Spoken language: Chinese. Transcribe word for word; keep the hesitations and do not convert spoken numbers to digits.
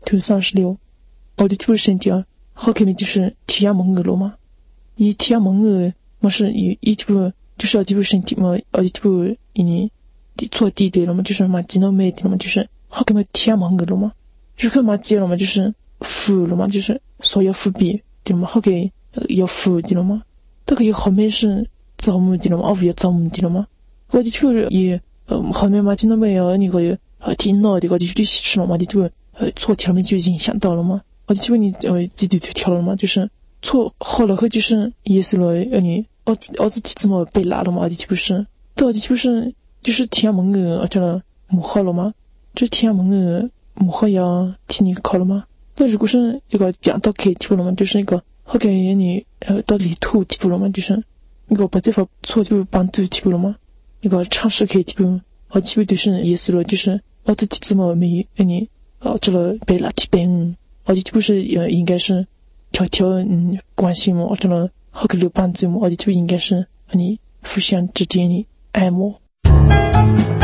图三十六，我的图身体啊，好看面就是提亚蒙俄了嘛，以提亚蒙俄嘛是以一图就是我的图身体嘛，我的图以你错地对了嘛，就是嘛技能没的了嘛，就是好看面提亚蒙俄了嘛，就是看嘛接了嘛，就是负了嘛，就是所有负比对了嘛，好看要负的了嘛，这个有后面是造目的了嘛，哦不要造目的了嘛，我的图也呃后面嘛技能没有那个呃听到的，我的图吃了嘛，的图呃错题了嘛就影响到了嘛。我就问你，呃，自己就跳了嘛，就是错好了后就是意思了，呃，你我我自己怎么被拉了嘛？就不是，到底就是就是天门呃，这了母号了吗？这天门呃母号要替你考了吗？那如果是一个讲到可以提了嘛，就是一个好给你呃到里图提了嘛，就是一个把这份错就帮助提了吗？一个尝试可以提，我基本就是意思了，就是我自己怎么没呃你哦这了被拉提本。我就不是呃，应该是条条嗯关系嘛，或者呢好个留帮助嘛，我就应该是你互相之间的爱慕。